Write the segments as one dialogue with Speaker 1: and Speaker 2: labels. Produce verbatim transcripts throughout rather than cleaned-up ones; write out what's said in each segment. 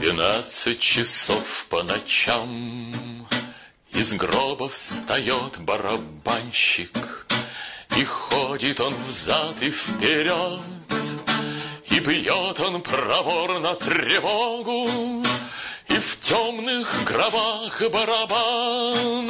Speaker 1: двенадцать часов по ночам из гроба встает барабанщик, и ходит он взад и вперед, и бьет он проворно тревогу, и в темных гробах барабан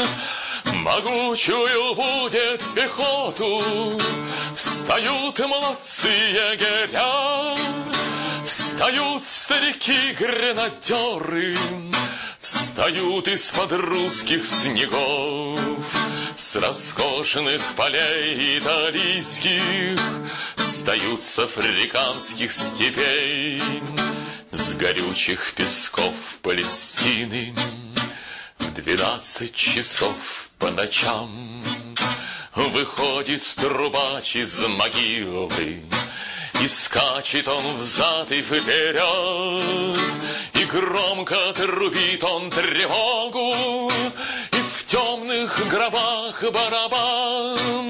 Speaker 1: могучую будет пехоту. Встают молодцы егеря, встают старики-гренадеры, встают из-под русских снегов, с роскошных полей италийских, встают с африканских степей, с горючих песков Палестины. В двенадцать часов по ночам выходит трубач из могилы, и скачет он взад и вперед, и громко трубит он тревогу, и в темных гробах барабан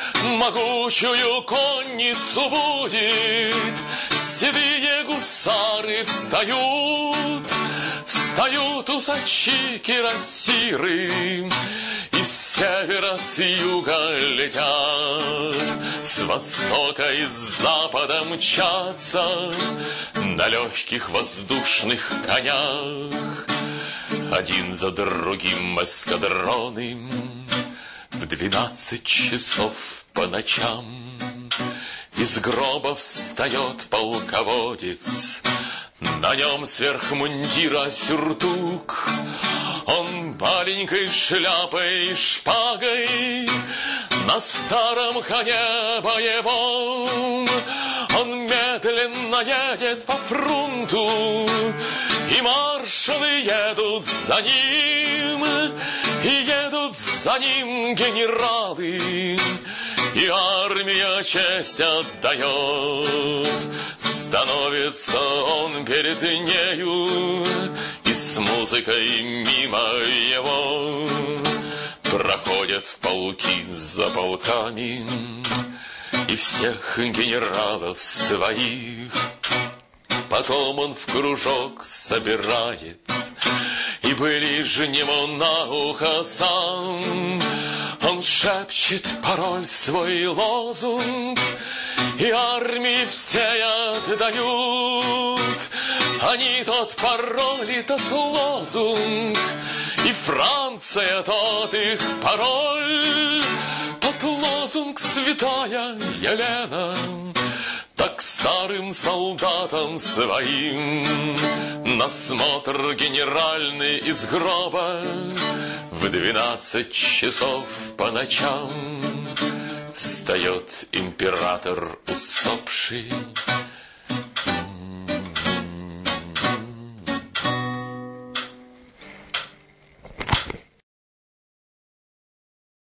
Speaker 1: могучую конницу будет. Седые гусары встают, встают усачи кирасиры, и с севера, с юга летят, с востока и с запада мчатся на легких воздушных конях. Один за другим эскадроны в двенадцать часов по ночам из гроба встает полководец, на нем сверх мундира сюртук, он маленькой шляпой и шпагой на старом коне боевом. Он медленно едет по фронту, и маршалы едут за ним, и едут за ним генералы, и армия честь отдает. Становится он перед нею, и с музыкой мимо его проходят полки за полками, и всех генералов своих. Потом он в кружок собирает, и ближнему на ухо сам он шепчет пароль свой лозунг, и армии все отдают они тот пароль и тот лозунг, и Франция тот их пароль, тот лозунг святая Елена. Так старым солдатам своим на смотр генеральный из гроба в двенадцать часов по ночам встает император усопший,